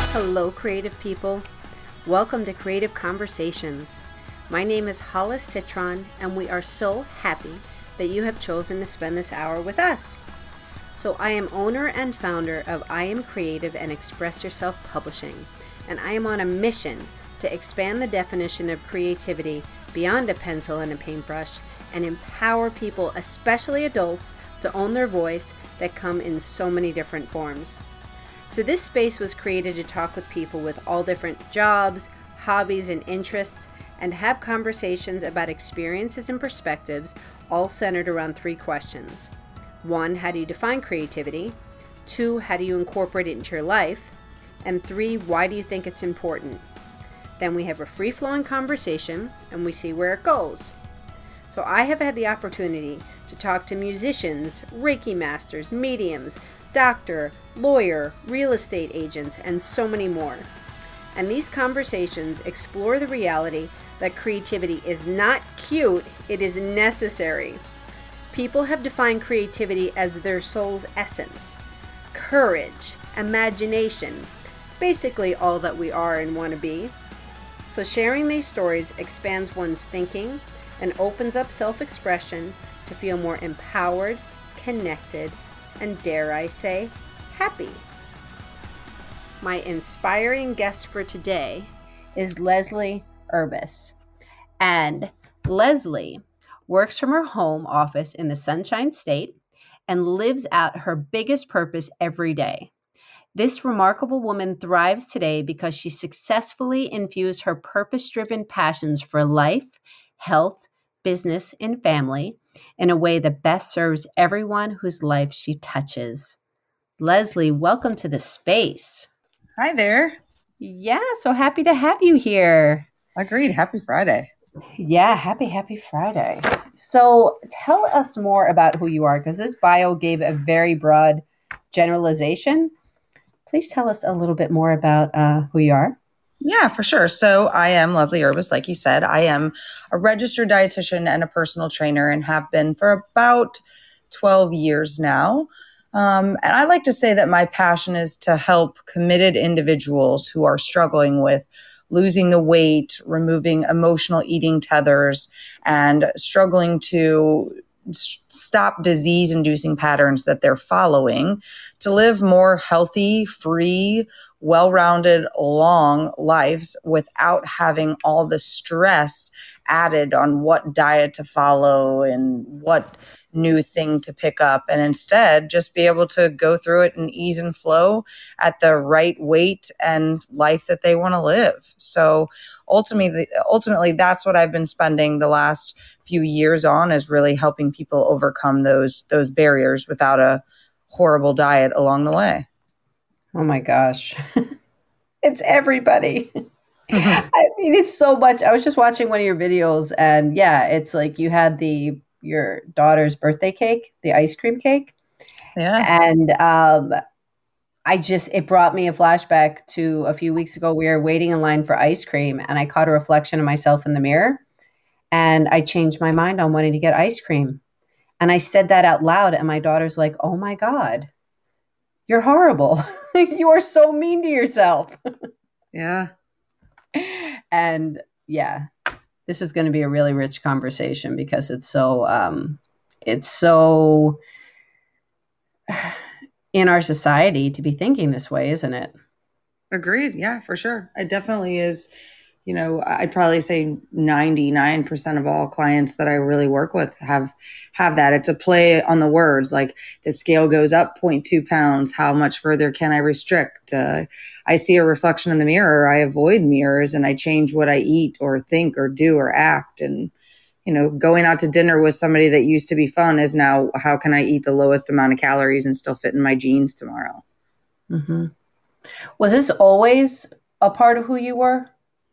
Hello, creative people. Welcome to Creative Conversations. My name is Hollis Citron, and we are so happy that you have chosen to spend this hour with us. So I am owner and founder of I Am Creative and Express Yourself Publishing, and I am on a mission to expand the definition of creativity beyond a pencil and a paintbrush and empower people, especially adults, to own their voice that come in so many different forms. So this space was created to talk with people with all different jobs, hobbies, and interests, and have conversations about experiences and perspectives, all centered around three questions. 1, how do you define creativity? 2, how do you incorporate it into your life? And 3, why do you think it's important? Then we have a free-flowing conversation, and we see where it goes. So I have had the opportunity to talk to musicians, Reiki masters, mediums, doctor, lawyer, real estate agents, and so many more. And these conversations explore the reality that creativity is not cute, it is necessary. People have defined creativity as their soul's essence, courage, imagination, basically all that we are and want to be. So sharing these stories expands one's thinking and opens up self-expression to feel more empowered, connected, and dare I say, happy. My inspiring guest for today is Leslie Urbis. And Leslie works from her home office in the Sunshine State and lives out her biggest purpose every day. This remarkable woman thrives today because she successfully infused her purpose-driven passions for life, health, business, and family in a way that best serves everyone whose life she touches. Leslie, welcome to the space. Hi there. Yeah, so happy to have you here. Agreed. Happy Friday. Yeah, happy Friday. So tell us more about who you are, because this bio gave a very broad generalization. Please tell us a little bit more about who you are. Yeah, for sure. So I am Leslie Urbis, like you said. I am a registered dietitian and a personal trainer and have been for about 12 years now. And I like to say that my passion is to help committed individuals who are struggling with losing the weight, removing emotional eating tethers, and struggling to stop disease-inducing patterns that they're following to live more healthy, free, well-rounded, long lives without having all the stress added on what diet to follow and what new thing to pick up, and instead just be able to go through it in ease and flow at the right weight and life that they want to live. So ultimately, that's what I've been spending the last few years on, is really helping people overcome those barriers without a horrible diet along the way. Oh my gosh. It's everybody. I mean, it's so much. I was just watching one of your videos, and yeah, it's like you had your daughter's birthday cake, the ice cream cake. Yeah. And it brought me a flashback to a few weeks ago. We were waiting in line for ice cream, and I caught a reflection of myself in the mirror, and I changed my mind on wanting to get ice cream. And I said that out loud, and my daughter's like, "Oh my God, you're horrible. You are so mean to yourself." Yeah. And yeah, this is going to be a really rich conversation because it's so in our society to be thinking this way, isn't it? Agreed. Yeah, for sure. It definitely is. I'd probably say 99% of all clients that I really work with have that. It's a play on the words, like the scale goes up 0.2 pounds. How much further can I restrict? I see a reflection in the mirror. I avoid mirrors and I change what I eat or think or do or act. And, going out to dinner with somebody that used to be fun is now, how can I eat the lowest amount of calories and still fit in my jeans tomorrow? Mm-hmm. Was this always a part of who you were?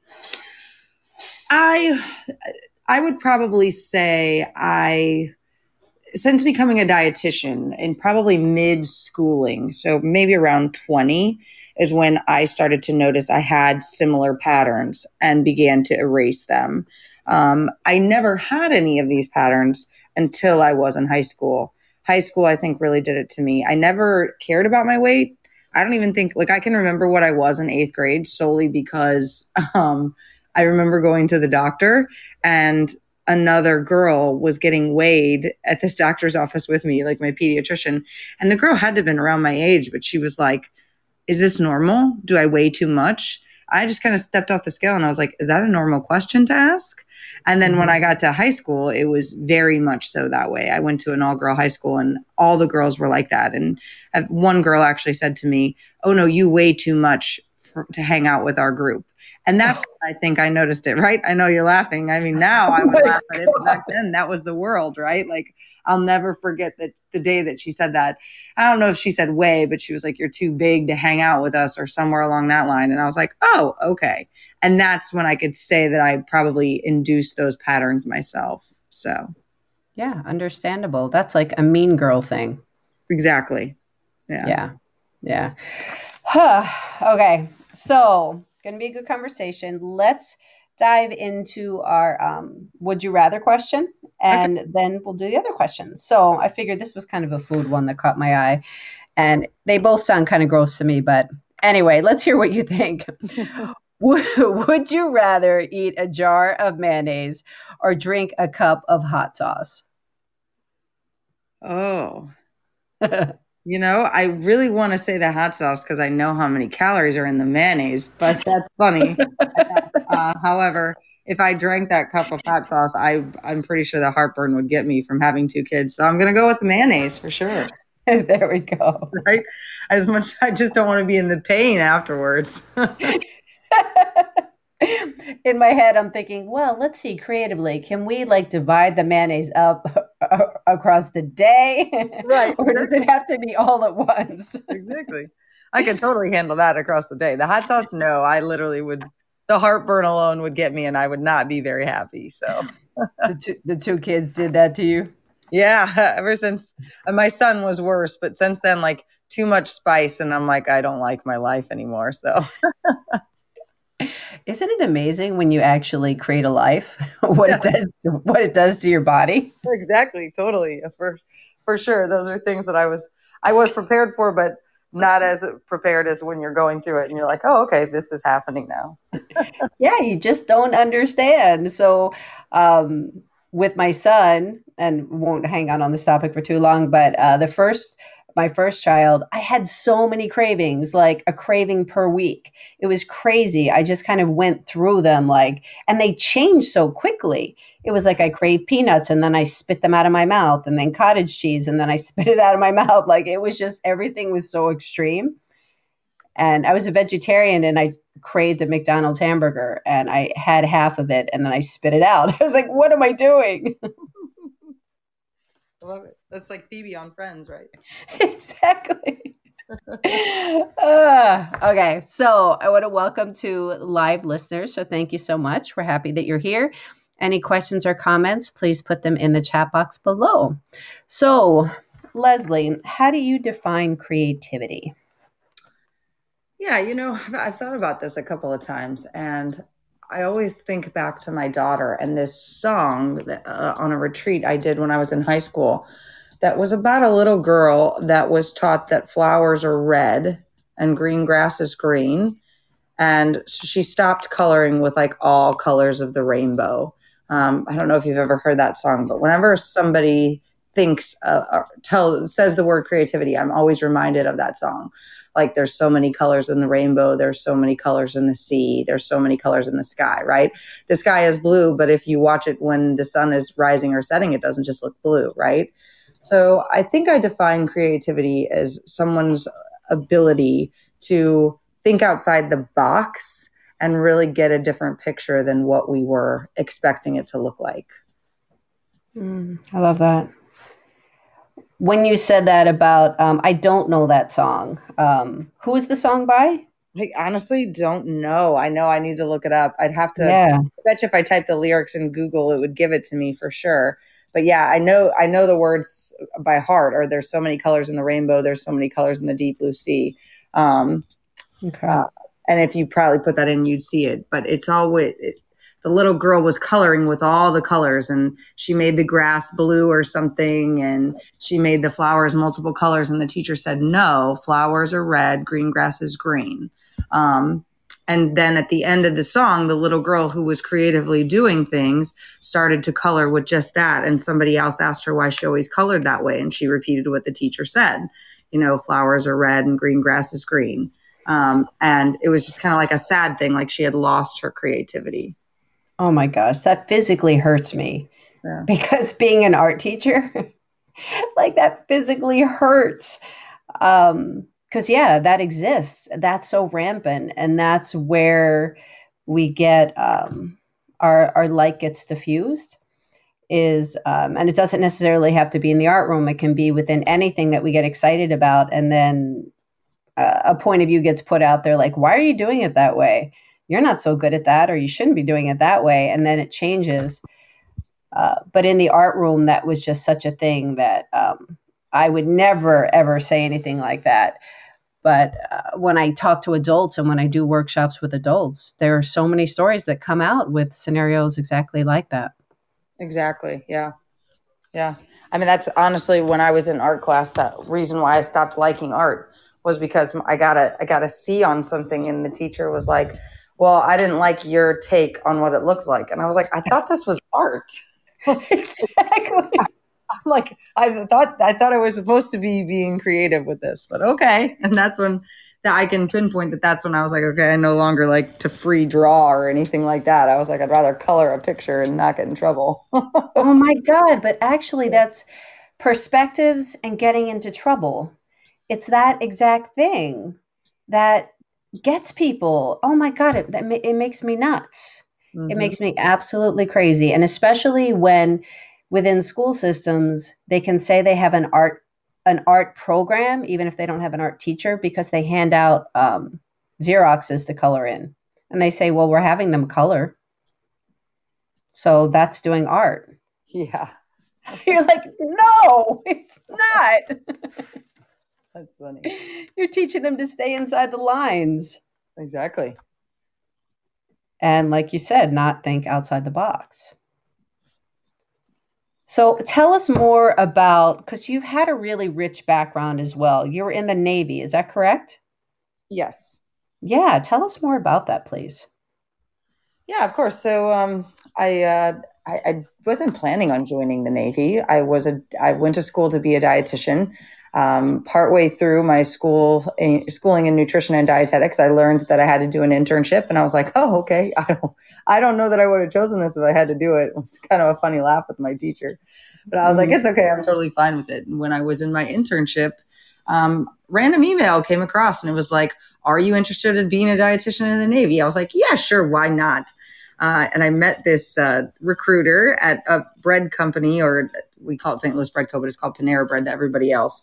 I would probably say since becoming a dietitian and probably mid-schooling, so maybe around 20, is when I started to notice I had similar patterns and began to erase them. I never had any of these patterns until I was in high school. High school, I think, really did it to me. I never cared about my weight. I don't even think, like, I can remember what I was in 8th grade solely because I remember going to the doctor and another girl was getting weighed at this doctor's office with me, like my pediatrician. And the girl had to have been around my age, but she was like, is this normal? Do I weigh too much? I just kind of stepped off the scale and I was like, is that a normal question to ask? And then when I got to high school, it was very much so that way. I went to an all-girl high school and all the girls were like that. And one girl actually said to me, oh no, you weigh too much to hang out with our group. And that's when I think I noticed it, right? I know you're laughing. I mean, now I would laugh at it, but back then that was the world, right? Like, I'll never forget that the day that she said that. I don't know if she said way, but she was like, you're too big to hang out with us or somewhere along that line. And I was like, oh, okay. And that's when I could say that I probably induced those patterns myself. So. Yeah, understandable. That's like a mean girl thing. Exactly. Yeah. Okay. So, going to be a good conversation. Let's dive into our would you rather question, and then we'll do the other questions. So I figured this was kind of a food one that caught my eye, and they both sound kind of gross to me, but anyway, let's hear what you think. Would you rather eat a jar of mayonnaise or drink a cup of hot sauce? Oh. I really want to say the hot sauce because I know how many calories are in the mayonnaise, but that's funny. However, if I drank that cup of hot sauce, I'm pretty sure the heartburn would get me from having 2 kids. So I'm going to go with the mayonnaise for sure. There we go. Right? As much, I just don't want to be in the pain afterwards. In my head, I'm thinking, well, let's see creatively. Can we like divide the mayonnaise up across the day? Right. Or does it have to be all at once? Exactly. I can totally handle that across the day. The hot sauce, no, I literally would. The heartburn alone would get me and I would not be very happy. So the two kids did that to you? Yeah. Ever since my son was worse, but since then, like too much spice. And I'm like, I don't like my life anymore. So isn't it amazing when you actually create a life, what it does to your body? Exactly. Totally. For sure. Those are things that I was prepared for, but not as prepared as when you're going through it and you're like, oh, okay, this is happening now. Yeah. You just don't understand. So, with my son, and won't hang on this topic for too long, but, my first child, I had so many cravings, like a craving per week. It was crazy. I just kind of went through them and they changed so quickly. It was like I craved peanuts and then I spit them out of my mouth, and then cottage cheese and then I spit it out of my mouth. Like it was just, everything was so extreme. And I was a vegetarian and I craved a McDonald's hamburger and I had half of it and then I spit it out. I was like, what am I doing? I love it. That's like Phoebe on Friends, right? Exactly. Okay, so I want to welcome to live listeners. So thank you so much. We're happy that you're here. Any questions or comments, please put them in the chat box below. So, Leslie, how do you define creativity? Yeah, I've thought about this a couple of times, and I always think back to my daughter and this song that, on a retreat I did when I was in high school that was about a little girl that was taught that flowers are red and green grass is green. And she stopped coloring with like all colors of the rainbow. I don't know if you've ever heard that song, but whenever somebody says the word creativity, I'm always reminded of that song. Like there's so many colors in the rainbow. There's so many colors in the sea. There's so many colors in the sky, right? The sky is blue, but if you watch it when the sun is rising or setting, it doesn't just look blue, right? So I think I define creativity as someone's ability to think outside the box and really get a different picture than what we were expecting it to look like. I love that. When you said that about, I don't know that song. Who is the song by? I honestly don't know. I know I need to look it up. I'd have to. Yeah. I bet you if I type the lyrics in Google, it would give it to me for sure. But yeah, I know the words by heart. Or there's so many colors in the rainbow. There's so many colors in the deep blue sea. Okay. And if you probably put that in, you'd see it. But it's always the the little girl was coloring with all the colors, and she made the grass blue or something, and she made the flowers multiple colors. And the teacher said, no, flowers are red, green grass is green. And then at the end of the song, the little girl who was creatively doing things started to color with just that. And somebody else asked her why she always colored that way. And she repeated what the teacher said, flowers are red and green grass is green. And it was just kind of like a sad thing, like she had lost her creativity. Oh my gosh, that physically hurts me because being an art teacher, like that physically hurts. Because that exists. That's so rampant. And that's where we get our light gets diffused is, and it doesn't necessarily have to be in the art room. It can be within anything that we get excited about. And then a point of view gets put out there like, why are you doing it that way? You're not so good at that, or you shouldn't be doing it that way. And then it changes. But in the art room, that was just such a thing that I would never, ever say anything like that. But when I talk to adults and when I do workshops with adults, there are so many stories that come out with scenarios exactly like that. Exactly. Yeah. Yeah. I mean, that's honestly, when I was in art class, that reason why I stopped liking art was because I got a C on something, and the teacher was like, well, I didn't like your take on what it looked like. And I was like, I thought this was art. Exactly. I'm like, I thought I was supposed to be being creative with this, but okay. And that's when I can pinpoint that's when I was like, okay, I no longer like to free draw or anything like that. I was like, I'd rather color a picture and not get in trouble. Oh my God. But actually that's perspectives and getting into trouble. It's that exact thing that gets people. Oh my God. It makes me nuts. Mm-hmm. It makes me absolutely crazy. And especially when within school systems, they can say they have an art program, even if they don't have an art teacher, because they hand out Xeroxes to color in. And they say, well, we're having them color. So that's doing art. Yeah. You're like, no, it's not. That's funny. You're teaching them to stay inside the lines. Exactly. And like you said, not think outside the box. So tell us more about, because you've had a really rich background as well. You were in the Navy, is that correct? Yes. Yeah, tell us more about that, please. Yeah, of course. So I wasn't planning on joining the Navy. I went to school to be a dietitian. Partway through my schooling in nutrition and dietetics, I learned that I had to do an internship, and I was like, oh, okay. I don't know that I would have chosen this if I had to do it. It was kind of a funny laugh with my teacher, but I was like, it's okay. I'm totally fine with it. And when I was in my internship, random email came across, and it was like, are you interested in being a dietitian in the Navy? I was like, yeah, sure. Why not? And I met this recruiter at a bread company, or we call it St. Louis Bread Co., but it's called Panera Bread to everybody else.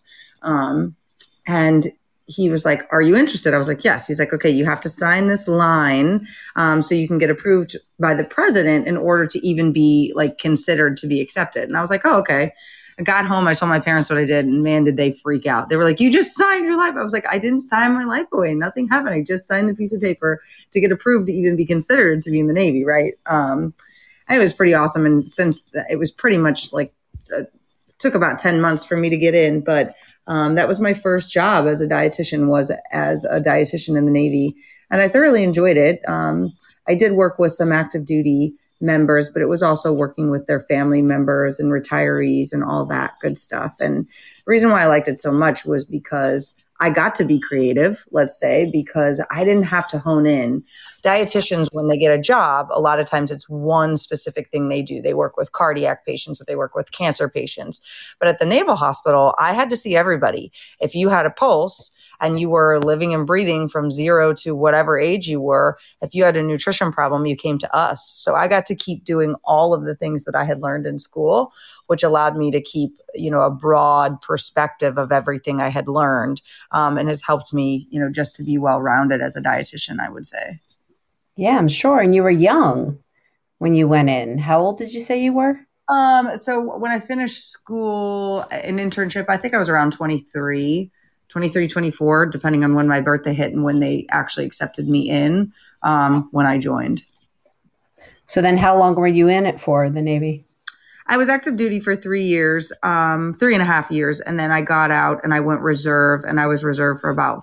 And he was like, are you interested? I was like, yes. He's like, okay, you have to sign this line so you can get approved by the president in order to even be like considered to be accepted. And I was like, oh, okay. I got home. I told my parents what I did, and man, did they freak out. They were like, you just signed your life. I was like, I didn't sign my life away. Nothing happened. I just signed the piece of paper to get approved to even be considered to be in the Navy. Right. It was pretty awesome. And since it was pretty much like, took about 10 months for me to get in, but that was my first job as a dietitian, was as a dietitian in the Navy. And I thoroughly enjoyed it. I did work with some active duty members, but it was also working with their family members and retirees and all that good stuff. And the reason why I liked it so much was because I got to be creative, let's say, because I didn't have to hone in. Dietitians, when they get a job, a lot of times it's one specific thing they do. They work with cardiac patients, or they work with cancer patients. But at the Naval Hospital, I had to see everybody. If you had a pulse and you were living and breathing from 0 to whatever age you were, if you had a nutrition problem, you came to us. So I got to keep doing all of the things that I had learned in school, which allowed me to keep, a broad perspective of everything I had learned. And has helped me, just to be well-rounded as a dietitian, I would say. Yeah, I'm sure. And you were young when you went in. How old did you say you were? So when I finished school, an internship, I think I was around 23, 24, depending on when my birthday hit and when they actually accepted me in, when I joined. So then how long were you in it for, the Navy? I was active duty for 3 years, 3.5 years, and then I got out and I went reserve, and I was reserve for about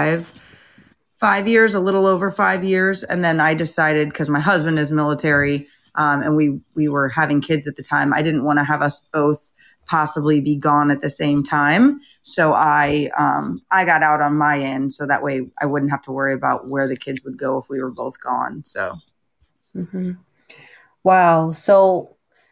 five years, a little over 5 years, and then I decided, because my husband is military, and we were having kids at the time, I didn't want to have us both possibly be gone at the same time, so I got out on my end, so that way I wouldn't have to worry about where the kids would go if we were both gone. So, Mm-hmm. Wow. So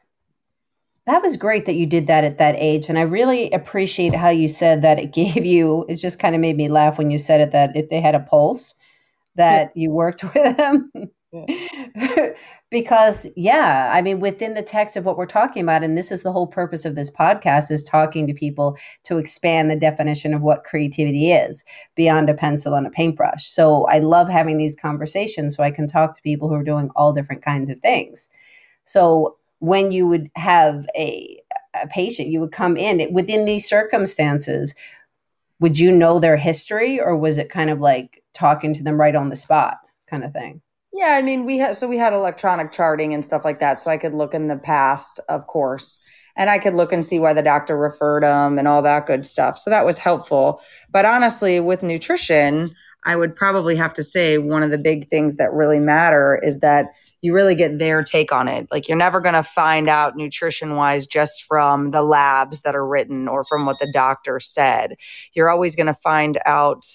that was great that you did that at that age. And I really appreciate how you said that it gave you, it just kind of made me laugh when you said it, that if they had a pulse, that you worked with them. Yeah. Because, yeah, I mean, within the text of what we're talking about, and this is the whole purpose of this podcast, is talking to people to expand the definition of what creativity is beyond a pencil and a paintbrush. So I love having these conversations so I can talk to people who are doing all different kinds of things. So when you would have a patient, you would come in within these circumstances, would you know their history, or was it kind of like talking to them right on the spot kind of thing? Yeah, I mean, we had electronic charting and stuff like that, so I could look in the past, of course, and I could look and see why the doctor referred them and all that good stuff. So that was helpful. But honestly, with nutrition, I would probably have to say one of the big things that really matter is that you really get their take on it. Like, you're never going to find out nutrition wise just from the labs that are written or from what the doctor said. You're always going to find out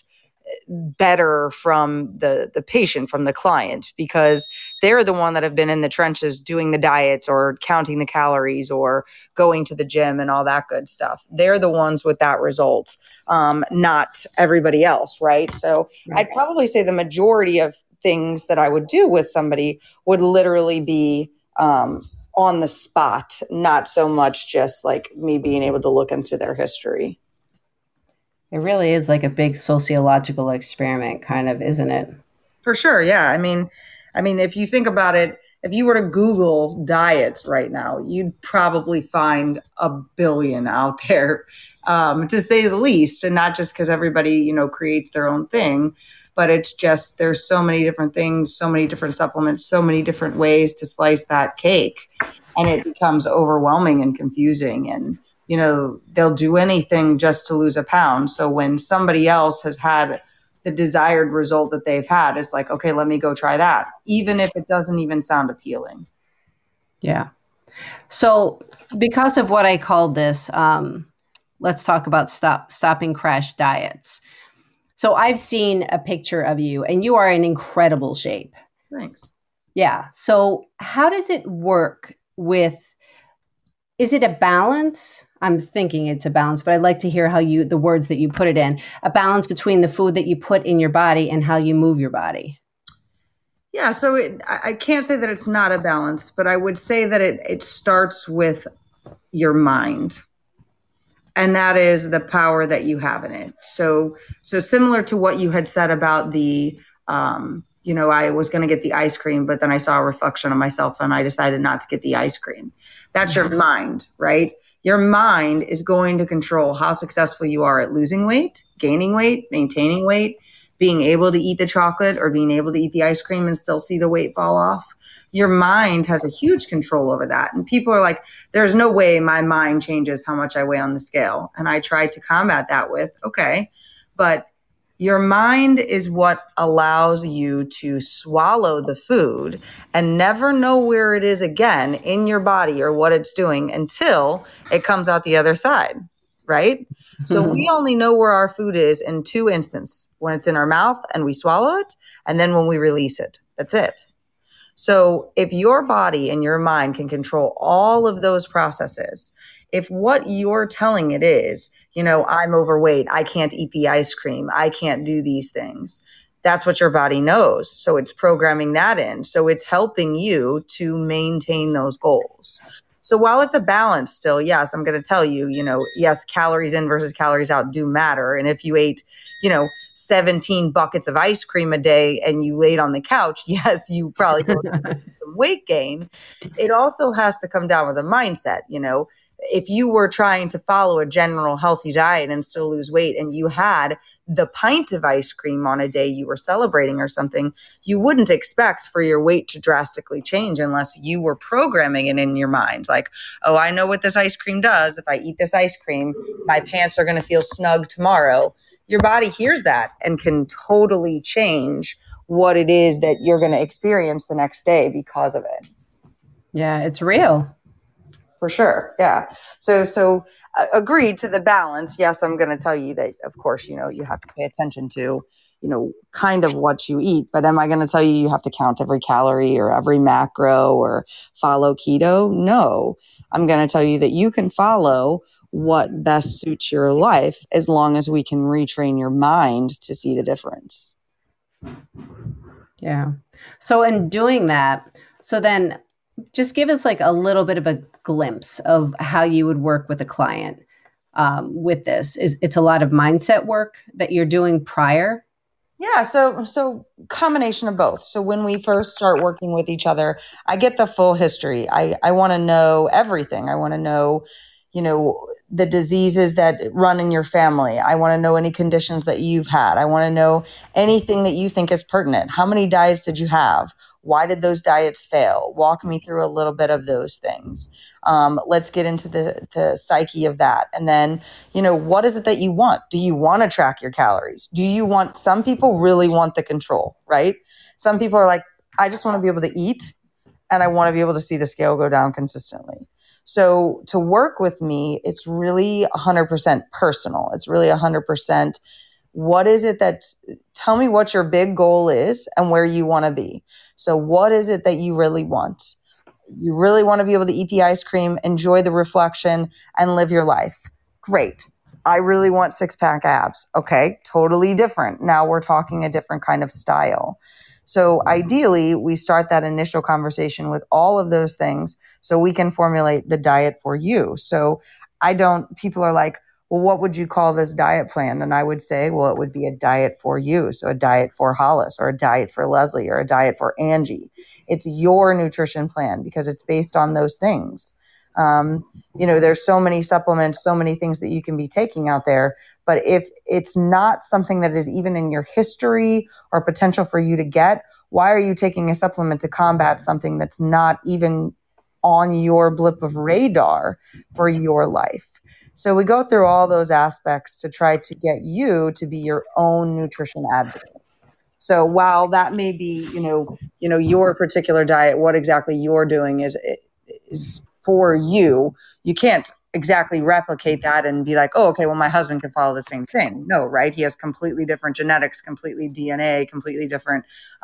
better from the patient, from the client, because they're the one that have been in the trenches doing the diets or counting the calories or going to the gym and all that good stuff. They're the ones with that result, not everybody else, right? So I'd probably say the majority of things that I would do with somebody would literally be on the spot, not so much just like me being able to look into their history. It really is like a big sociological experiment, kind of, isn't it? For sure. Yeah. I mean, if you think about it, if you were to Google diets right now, you'd probably find a billion out there, to say the least. And not just because everybody, creates their own thing, but it's just, there's so many different things, so many different supplements, so many different ways to slice that cake. And it becomes overwhelming and confusing. And they'll do anything just to lose a pound. So when somebody else has had the desired result that they've had, it's like, okay, let me go try that, even if it doesn't even sound appealing. Yeah. So because of what I called this, let's talk about stopping crash diets. So I've seen a picture of you and you are in incredible shape. Thanks. Yeah. So how does it work is it a balance? I'm thinking it's a balance, but I'd like to hear the words that you put it in, a balance between the food that you put in your body and how you move your body. Yeah. So I can't say that it's not a balance, but I would say that it starts with your mind. And that is the power that you have in it. So similar to what you had said about I was going to get the ice cream, but then I saw a reflection of myself and I decided not to get the ice cream. That's your mind, right? Your mind is going to control how successful you are at losing weight, gaining weight, maintaining weight, being able to eat the chocolate or being able to eat the ice cream and still see the weight fall off. Your mind has a huge control over that. And people are like, there's no way my mind changes how much I weigh on the scale. And I tried to combat that with, okay, but your mind is what allows you to swallow the food and never know where it is again in your body or what it's doing until it comes out the other side, right? So we only know where our food is in two instances: when it's in our mouth and we swallow it, and then when we release it. That's it. So if your body and your mind can control all of those processes, if what you're telling it is, I'm overweight, I can't eat the ice cream, I can't do these things, that's what your body knows. So it's programming that in. So it's helping you to maintain those goals. So while it's a balance still, yes, I'm going to tell you, yes, calories in versus calories out do matter. And if you ate, 17 buckets of ice cream a day and you laid on the couch, yes, you probably go through some weight gain. It also has to come down with a mindset. If you were trying to follow a general healthy diet and still lose weight, and you had the pint of ice cream on a day you were celebrating or something, you wouldn't expect for your weight to drastically change unless you were programming it in your mind. Like, oh, I know what this ice cream does. If I eat this ice cream, my pants are going to feel snug tomorrow. Your body hears that and can totally change what it is that you're going to experience the next day because of it. Yeah, it's real. For sure. Yeah. So agreed to the balance. Yes, I'm going to tell you that, of course, you have to pay attention to, kind of what you eat. But am I going to tell you have to count every calorie or every macro or follow keto? No. I'm going to tell you that you can follow what best suits your life as long as we can retrain your mind to see the difference. Yeah. So in doing that, then just give us like a little bit of a glimpse of how you would work with a client with this. It's a lot of mindset work that you're doing prior? Yeah. So combination of both. So when we first start working with each other, I get the full history. I want to know everything. I want to know, the diseases that run in your family. I want to know any conditions that you've had. I want to know anything that you think is pertinent. How many diets did you have? Why did those diets fail? Walk me through a little bit of those things. Let's get into the psyche of that. And then, what is it that you want? Do you want to track your calories? Some people really want the control, right? Some people are like, I just want to be able to eat and I want to be able to see the scale go down consistently. So to work with me, it's really 100% personal. It's really 100% what is it tell me what your big goal is and where you want to be. So what is it that you really want? You really want to be able to eat the ice cream, enjoy the reflection, and live your life. Great. I really want 6-pack abs. Okay, totally different. Now we're talking a different kind of style. So ideally, we start that initial conversation with all of those things so we can formulate the diet for you. So people are like, well, what would you call this diet plan? And I would say, well, it would be a diet for you. So a diet for Hollis or a diet for Leslie or a diet for Angie. It's your nutrition plan because it's based on those things. There's so many supplements, so many things that you can be taking out there. But if it's not something that is even in your history or potential for you to get, why are you taking a supplement to combat something that's not even on your blip of radar for your life? So we go through all those aspects to try to get you to be your own nutrition advocate. So while that may be, your particular diet, what exactly you're doing is for you, you can't exactly replicate that and be like, oh, okay, well, my husband can follow the same thing. No, right? He has completely different genetics, completely DNA, completely different,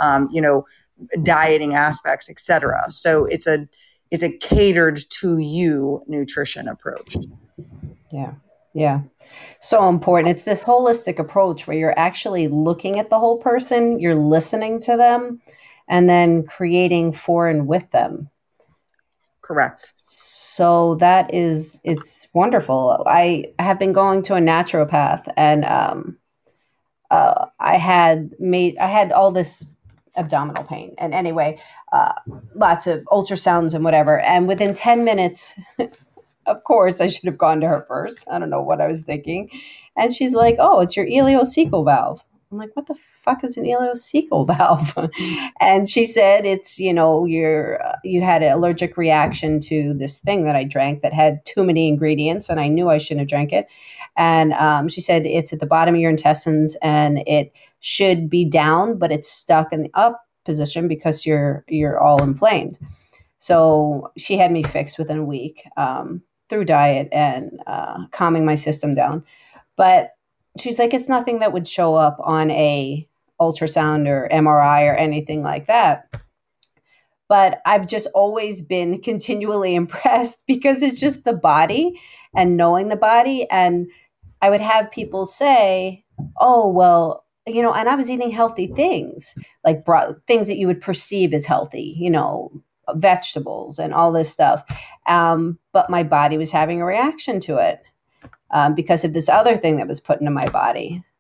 dieting aspects, etc. So it's a catered to you nutrition approach. Yeah. Yeah. So important. It's this holistic approach where you're actually looking at the whole person, you're listening to them, and then creating for and with them. Correct. So it's wonderful. I have been going to a naturopath and I had all this abdominal pain. And anyway, lots of ultrasounds and whatever. And within 10 minutes, of course, I should have gone to her first. I don't know what I was thinking. And she's like, oh, it's your ileocecal valve. I'm like, what the fuck is an ileocecal valve? And she said, it's, you had an allergic reaction to this thing that I drank that had too many ingredients and I knew I shouldn't have drank it. And she said, it's at the bottom of your intestines and it should be down, but it's stuck in the up position because you're all inflamed. So she had me fixed within a week through diet and calming my system down. But she's like, it's nothing that would show up on a ultrasound or MRI or anything like that. But I've just always been continually impressed because it's just the body and knowing the body. And I would have people say, oh, well, and I was eating healthy things, like things that you would perceive as healthy, vegetables and all this stuff. But my body was having a reaction to it. Because of this other thing that was put into my body.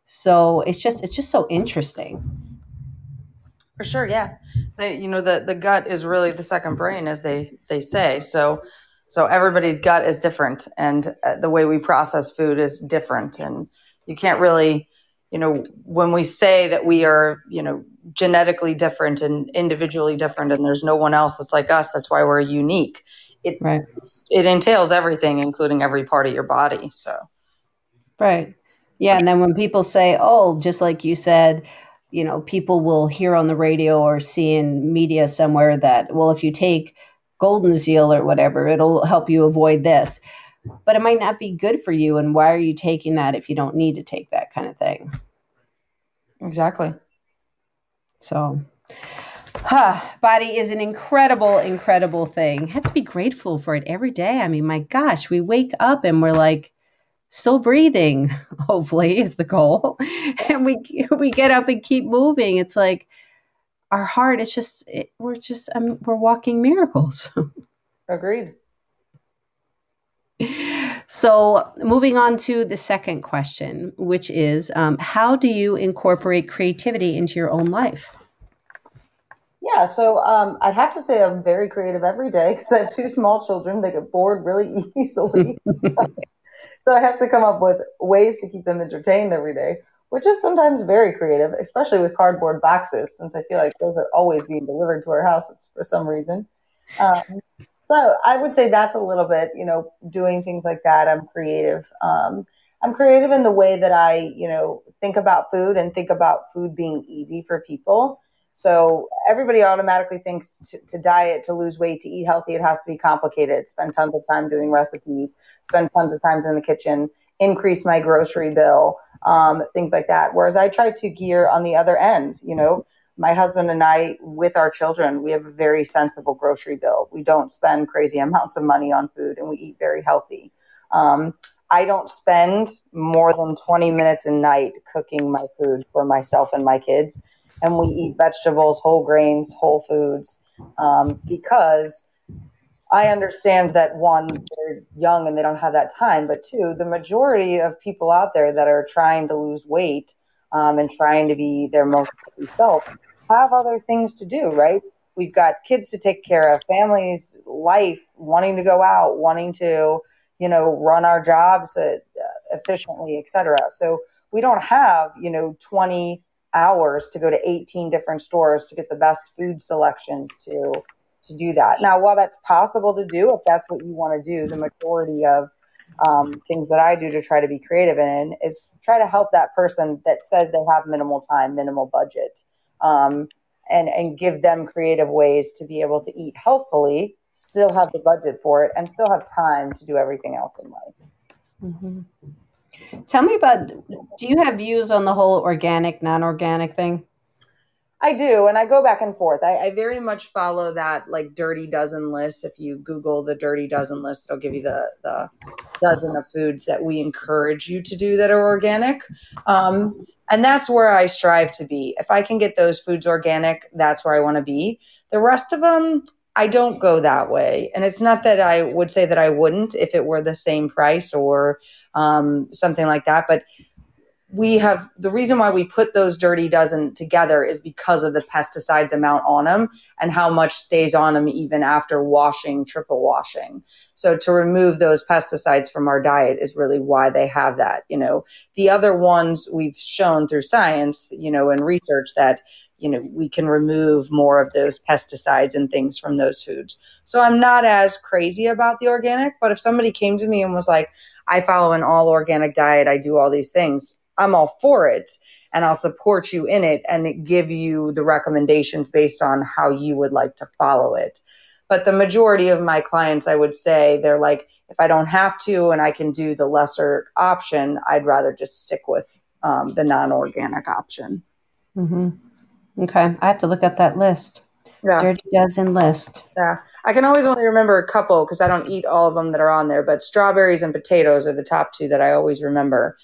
So it's just so interesting. For sure, yeah. The gut is really the second brain, as they say. So everybody's gut is different, and the way we process food is different, and you can't really, when we say that we are, genetically different and individually different, and there's no one else that's like us. That's why we're unique. Right. It entails everything, including every part of your body. So. Right. Yeah. And then when people say, oh, just like you said, people will hear on the radio or see in media somewhere that, well, if you take golden seal or whatever, it'll help you avoid this. But it might not be good for you. And why are you taking that if you don't need to take that kind of thing? Exactly. So, body is an incredible, incredible thing. You have to be grateful for it every day. I mean, my gosh, we wake up and we're like, still breathing, hopefully, is the goal. And we get up and keep moving. It's like our heart, we're walking miracles. Agreed. So moving on to the second question, which is, how do you incorporate creativity into your own life? Yeah, so I'd have to say I'm very creative every day because I have two small children. They get bored really easily. So I have to come up with ways to keep them entertained every day, which is sometimes very creative, especially with cardboard boxes, since I feel like those are always being delivered to our house for some reason. So I would say that's a little bit, doing things like that. I'm creative. I'm creative in the way that I, think about food and think about food being easy for people. So everybody automatically thinks to diet, to lose weight, to eat healthy, it has to be complicated. Spend tons of time doing recipes, spend tons of time in the kitchen, increase my grocery bill, things like that. Whereas I try to gear on the other end, my husband and I, with our children, we have a very sensible grocery bill. We don't spend crazy amounts of money on food, and we eat very healthy. I don't spend more than 20 minutes a night cooking my food for myself and my kids. And we eat vegetables, whole grains, whole foods, because I understand that, one, they're young and they don't have that time, but two, the majority of people out there that are trying to lose weight and trying to be their most healthy self have other things to do, right? We've got kids to take care of, families, life, wanting to go out, wanting to, run our jobs efficiently, et cetera. So we don't have, 20 hours to go to 18 different stores to get the best food selections to do that. Now, while that's possible to do, if that's what you want to do, the majority of things that I do to try to be creative in is try to help that person that says they have minimal time, minimal budget, and give them creative ways to be able to eat healthfully, still have the budget for it, and still have time to do everything else in life. Mm-hmm. Tell me about, do you have views on the whole organic, non-organic thing? I do, and I go back and forth. I very much follow that like Dirty Dozen list. If you Google the Dirty Dozen list, it'll give you the dozen of foods that we encourage you to do that are organic. And that's where I strive to be. If I can get those foods organic, that's where I want to be. The rest of them, I don't go that way. And it's not that I would say that I wouldn't if it were the same price or something like that. But we have, the reason why we put those Dirty Dozen together is because of the pesticides amount on them and how much stays on them even after washing, triple washing. So to remove those pesticides from our diet is really why they have that. The other ones we've shown through science, and research that, we can remove more of those pesticides and things from those foods. So I'm not as crazy about the organic, but if somebody came to me and was like, I follow an all organic diet, I do all these things, I'm all for it, and I'll support you in it and give you the recommendations based on how you would like to follow it. But the majority of my clients, I would say, they're like, if I don't have to and I can do the lesser option, I'd rather just stick with the non-organic option. Mm-hmm. Okay. I have to look at that list. Yeah. Dirty Dozen list. Yeah. I can always only remember a couple because I don't eat all of them that are on there, but strawberries and potatoes are the top two that I always remember.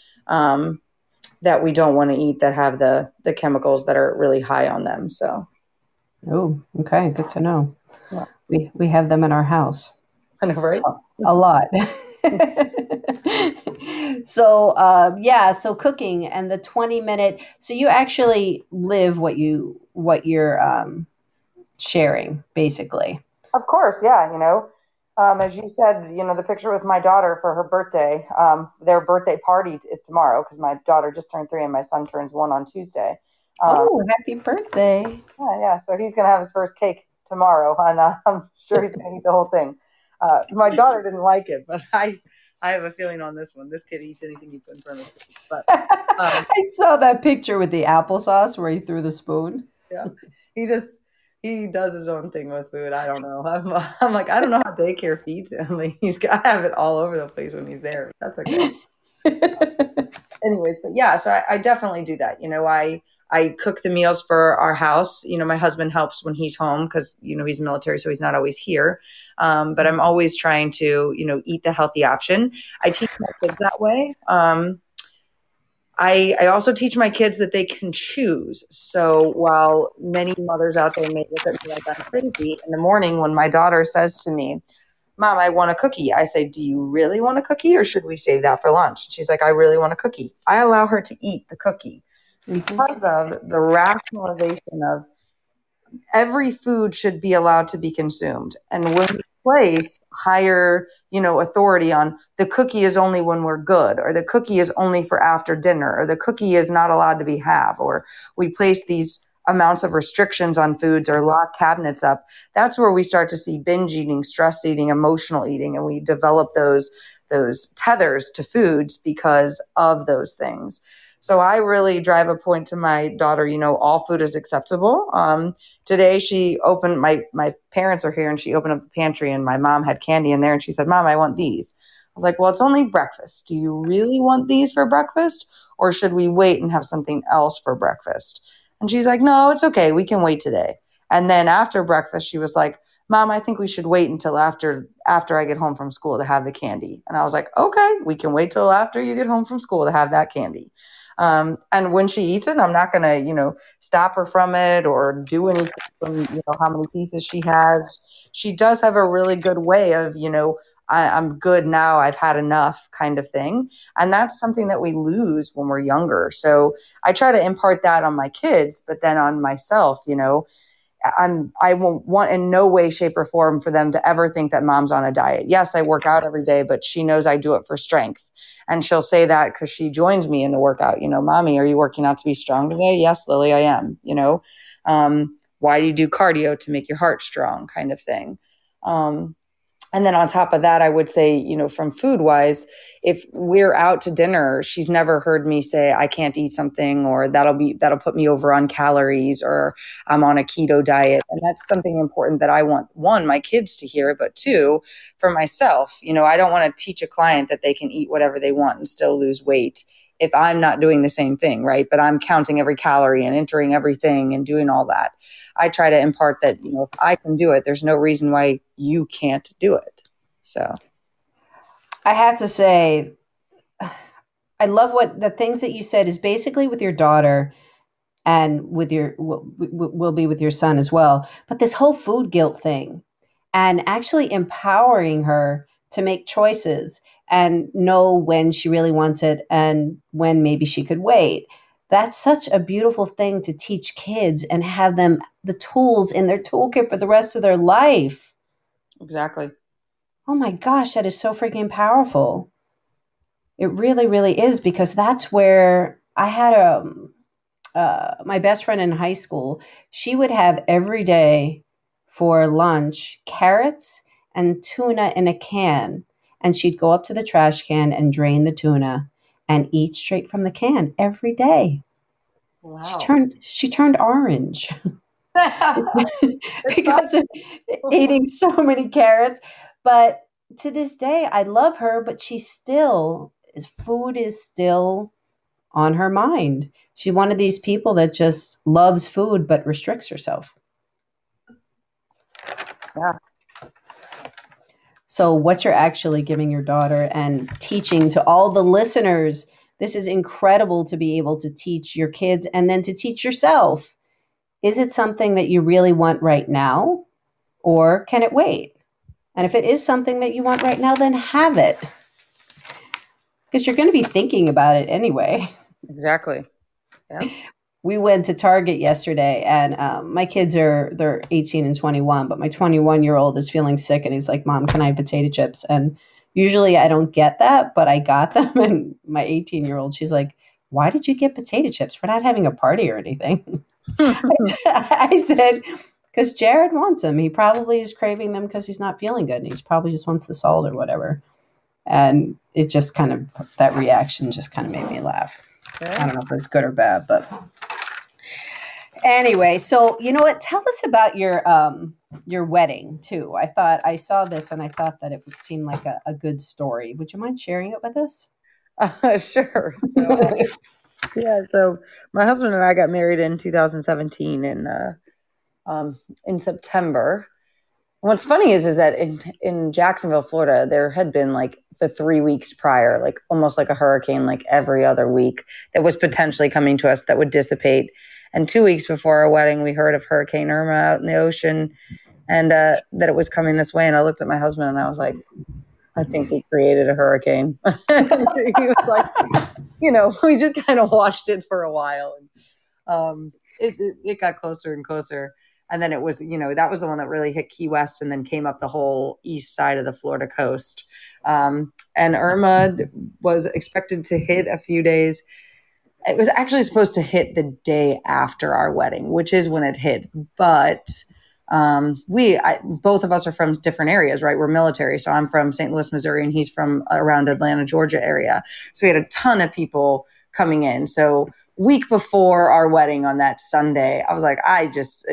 That we don't want to eat that have the chemicals that are really high on them. So, oh, okay, good to know. Yeah. We have them in our house. I know, right? A lot. So so cooking and the 20-minute. So you actually live what you're sharing, basically. Of course, yeah. As you said, the picture with my daughter for her birthday, their birthday party is tomorrow because my daughter just turned 3 and my son turns 1 on Tuesday. Um, Oh, happy birthday. yeah, yeah. So he's going to have his first cake tomorrow, and I'm sure he's going to eat the whole thing. My daughter didn't like it, but I have a feeling on this one. This kid eats anything you put in front of him. But I saw that picture with the applesauce where he threw the spoon. yeah, he just he does his own thing with food. I don't know. I'm like, I don't know how daycare feeds him. Like, he's got to have it all over the place when he's there. That's okay. Anyways, but yeah, so I definitely do that. I cook the meals for our house. My husband helps when he's home because he's military, so he's not always here. But I'm always trying to eat the healthy option. I teach my kids that way. I also teach my kids that they can choose. So while many mothers out there may look at me like I'm crazy, in the morning when my daughter says to me, Mom, I want a cookie, I say, do you really want a cookie or should we save that for lunch? She's like, I really want a cookie. I allow her to eat the cookie because of the rationalization of every food should be allowed to be consumed. And when we place higher, authority on the cookie is only when we're good, or the cookie is only for after dinner, or the cookie is not allowed to be half, or we place these amounts of restrictions on foods or lock cabinets up, that's where we start to see binge eating, stress eating, emotional eating, and we develop those tethers to foods because of those things. So I really drive a point to my daughter, all food is acceptable. Today she opened, my parents are here and she opened up the pantry and my mom had candy in there and she said, Mom, I want these. I was like, well, it's only breakfast. Do you really want these for breakfast or should we wait and have something else for breakfast? And she's like, no, it's okay. We can wait today. And then after breakfast, she was like, Mom, I think we should wait until after I get home from school to have the candy. And I was like, okay, we can wait till after you get home from school to have that candy. And when she eats it, I'm not going to, stop her from it or do anything from, how many pieces she has. She does have a really good way of, I'm good now, I've had enough kind of thing. And that's something that we lose when we're younger. So I try to impart that on my kids, but then on myself, I won't want in no way, shape, or form for them to ever think that Mom's on a diet. Yes, I work out every day, but she knows I do it for strength. And she'll say that because she joins me in the workout. Mommy, are you working out to be strong today? Yes, Lily, I am. Why do you do cardio? To make your heart strong, kind of thing. And then on top of that, I would say, from food wise, if we're out to dinner, she's never heard me say, I can't eat something, or that'll put me over on calories, or I'm on a keto diet. And that's something important that I want, one, my kids to hear, but two, for myself. I don't want to teach a client that they can eat whatever they want and still lose weight if I'm not doing the same thing, right? But I'm counting every calorie and entering everything and doing all that. I try to impart that, if I can do it, there's no reason why you can't do it. So I have to say, I love what the things that you said is basically with your daughter and with will be with your son as well. But this whole food guilt thing and actually empowering her to make choices and know when she really wants it and when maybe she could wait. That's such a beautiful thing to teach kids and have them the tools in their toolkit for the rest of their life. Exactly. Oh my gosh, that is so freaking powerful. It really, really is, because that's where I had my best friend in high school. She would have every day for lunch carrots and tuna in a can. And she'd go up to the trash can and drain the tuna and eat straight from the can every day. Wow. She turned orange because of eating so many carrots. But to this day, I love her, but food is still on her mind. She's one of these people that just loves food but restricts herself. Yeah. So what you're actually giving your daughter and teaching to all the listeners, this is incredible to be able to teach your kids and then to teach yourself. Is it something that you really want right now, or can it wait? And if it is something that you want right now, then have it. because you're going to be thinking about it anyway. Exactly. Yeah. We went to Target yesterday, and my kids they're 18 and 21, but my 21-year-old is feeling sick, and he's like, "Mom, can I have potato chips?" And usually I don't get that, but I got them, and my 18-year-old, she's like, "Why did you get potato chips? We're not having a party or anything." I said, because Jared wants them. He probably is craving them because he's not feeling good, and he probably just wants the salt or whatever. And it just kind of, that reaction just kind of made me laugh. Yeah. I don't know if it's good or bad, but anyway, so you know what? Tell us about your wedding too. I saw this and I thought that it would seem like a good story. Would you mind sharing it with us? Sure. So, yeah. So my husband and I got married in 2017 in September. What's funny is that in Jacksonville, Florida, there had been like the 3 weeks prior, like almost like a hurricane, like every other week that was potentially coming to us that would dissipate. And 2 weeks before our wedding, we heard of Hurricane Irma out in the ocean and that it was coming this way. And I looked at my husband and I was like, I think we created a hurricane. He was like, we just kind of watched it for a while. And it got closer and closer. And then it was, that was the one that really hit Key West and then came up the whole east side of the Florida coast. And Irma was expected to hit a few days. It was actually supposed to hit the day after our wedding, which is when it hit. But both of us are from different areas, right? We're military. So I'm from St. Louis, Missouri, and he's from around Atlanta, Georgia area. So we had a ton of people coming in. So week before our wedding on that Sunday, I was like, I just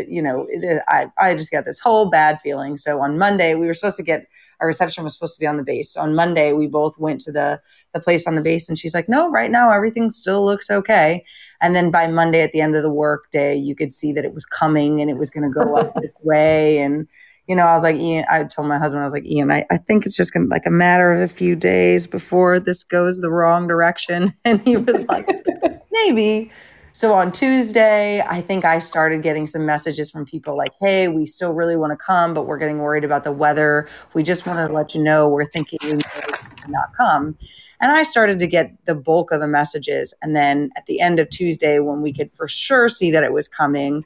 got this whole bad feeling. So on Monday, our reception was supposed to be on the base. So on Monday, we both went to the place on the base and she's like, no, right now, everything still looks okay. And then by Monday at the end of the work day, you could see that it was coming and it was going to go up this way. And, I was like, Ian, I told my husband, I was like, Ian, I think it's just going to like a matter of a few days before this goes the wrong direction. And he was like, maybe. So on Tuesday, I think I started getting some messages from people like, hey, we still really want to come, but we're getting worried about the weather. We just want to let you know we're thinking we may not come. And I started to get the bulk of the messages. And then at the end of Tuesday, when we could for sure see that it was coming,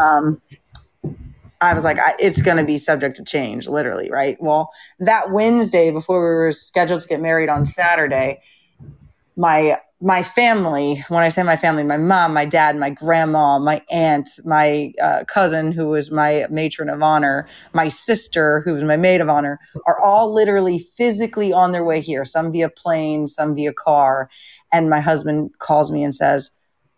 I was like, it's going to be subject to change, literally, right? Well, that Wednesday before we were scheduled to get married on Saturday, my family, when I say my family, my mom, my dad, my grandma, my aunt, my cousin, who was my matron of honor, my sister, who was my maid of honor, are all literally physically on their way here, some via plane, some via car. And my husband calls me and says,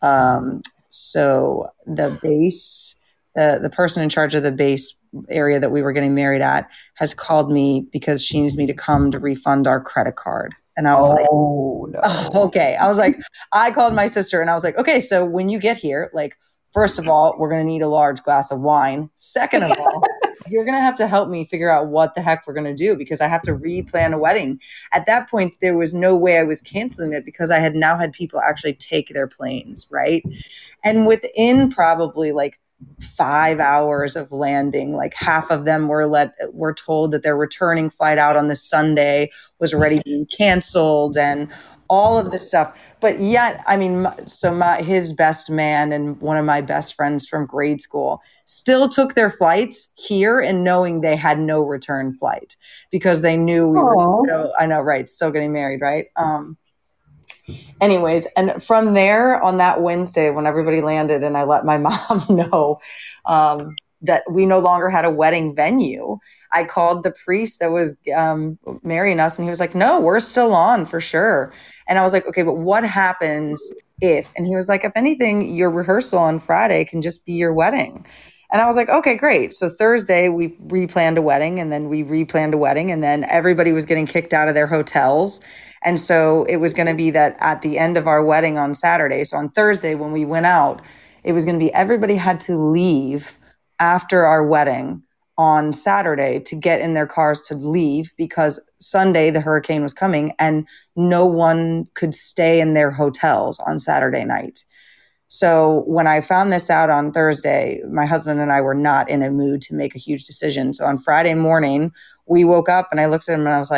so the base, the person in charge of the base area that we were getting married at has called me because she needs me to come to refund our credit card. And I was no. Okay. I was like, I called my sister and I was like, okay, so when you get here, like, first of all, we're going to need a large glass of wine. Second of all, you're going to have to help me figure out what the heck we're going to do because I have to replan a wedding. At that point, there was no way I was canceling it because I had now had people actually take their planes, right? And within probably like 5 hours of landing, like half of them were told that their returning flight out on the Sunday was already being canceled and all of this stuff. But yet, I mean, his best man and one of my best friends from grade school still took their flights here and knowing they had no return flight because they knew we were still, I know, right, still getting married, right? Anyways, and from there on that Wednesday when everybody landed and I let my mom know that we no longer had a wedding venue, I called the priest that was marrying us and he was like, no, we're still on for sure. And I was like, okay, but what happens if? And he was like, if anything, your rehearsal on Friday can just be your wedding. And I was like, okay, great. So Thursday we replanned a wedding and then we replanned a wedding and then everybody was getting kicked out of their hotels. And so it was going to be that at the end of our wedding on Saturday, so on Thursday when we went out, it was going to be everybody had to leave after our wedding on Saturday to get in their cars to leave because Sunday the hurricane was coming and no one could stay in their hotels on Saturday night. So when I found this out on Thursday, my husband and I were not in a mood to make a huge decision. So on Friday morning, we woke up and I looked at him and I was like,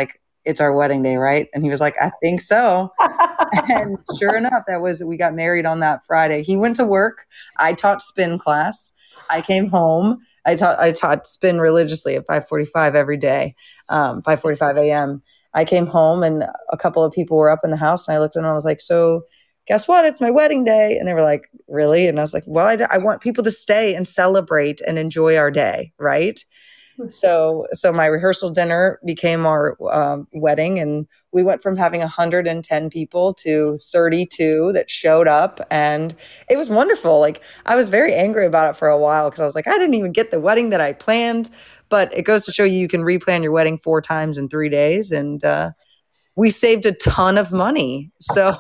it's our wedding day, right? And he was like, I think so. And sure enough, we got married on that Friday. He went to work. I taught spin class. I came home. I taught spin religiously at 5:45 every day, 5:45 a.m. I came home and a couple of people were up in the house, and I looked at them and I was like, so guess what? It's my wedding day. And they were like, really? And I was like, well, I want people to stay and celebrate and enjoy our day. Right. So my rehearsal dinner became our wedding, and we went from having 110 people to 32 that showed up, and it was wonderful. Like, I was very angry about it for a while because I was like, I didn't even get the wedding that I planned, but it goes to show you can replan your wedding 4 times in 3 days. And we saved a ton of money. So